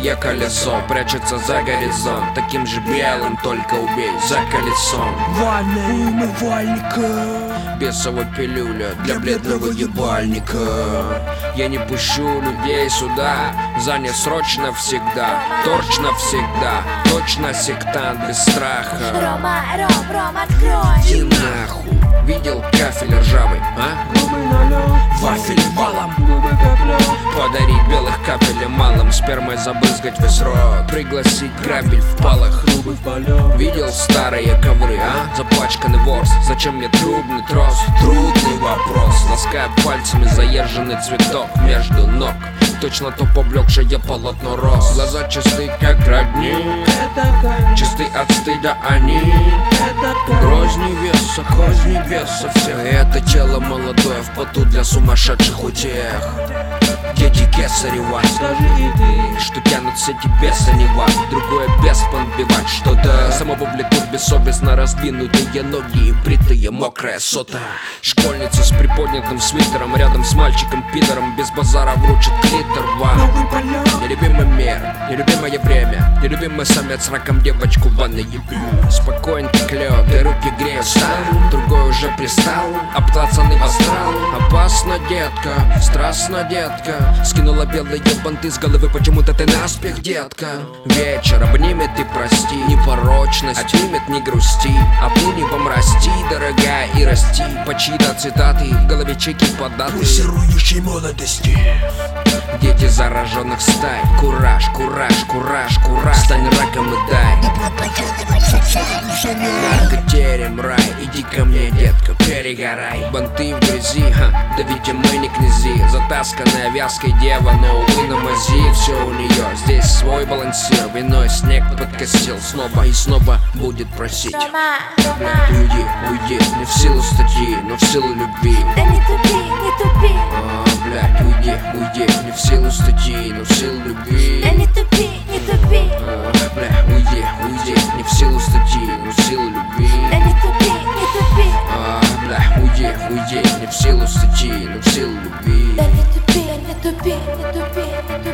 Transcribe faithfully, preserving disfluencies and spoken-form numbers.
белое колесо прячется за горизонт, таким же белым, только убей за колесом. Ванная умывальника, Бесовая пилюля для бледного ебальника. Я не пущу людей сюда, занят срочно всегда, точно всегда, точно сектант без страха. Рома, Ром, Ром, открой. Иди нахуй, видел кафель ржавый, а? вафель валом, Подарить белых капель малым, спермой забрызгать весь рот, пригласить грабель в палах. Видел старые ковры, а? Запачканный ворс, зачем мне трубный трос? Трудный вопрос, лаская пальцами заезженный цветок между ног. Точно то поблекшее полотно роз. Глаза чисты, как родник, чисты от стыда они. Грозь невеса, грозь небеса всех. И это тело молодое в поту для сумасшедших утех. Дети кесарева, скажи и ты, что тянут сети беса не вас. Другое без подбивать что-то. Самого влекут бессовестно раздвинутые ноги и бритые мокрая сота. Школьница с приподнятым свитером рядом с мальчиком-пидором без базара вручит клитор вам. Нелюбимый мир, нелюбимое время, нелюбимый самец с раком девочку в ванной ебет. Спокойненький клёв, и руки греют стал, другой уже пристал, обклацанный в астрал. Опасно, детка, страстно, детка. Скинула белые банты с головы, почему-то ты наспех, детка. Вечер обнимет и прости, непорочность отнимет, не грусти, а ты не помрасти, дорогая, и расти. По чьи-то цитаты, в голове чеки податы пульсирующей молодости. Дети зараженных стай, кураж, кураж, кураж, кураж. Стань раком и дай наркотерем рай, иди ко мне, детка, перегорай. Банты в грязи, ха, да ведь и мы не князи. Затасканная вязкой дева, но увы на мази. Все у нее, здесь свой балансир. Виной снег подкосил, снова и снова будет просить. Рома, Рома, Уйди, уйди, не в силу статьи, но в силу любви. да не тупи, не тупи, А, блядь, уйди, уйди, не в силу статьи, но в силу любви. да не тупи, не тупи, А, бля, уйди, уйди, не в силу статьи, но в силу любви. да не тупи, не тупи, А, бля, уйди, уйди, не в силу статьи, но в силу любви. да не тупи, да не тупи, не тупи, не тупи.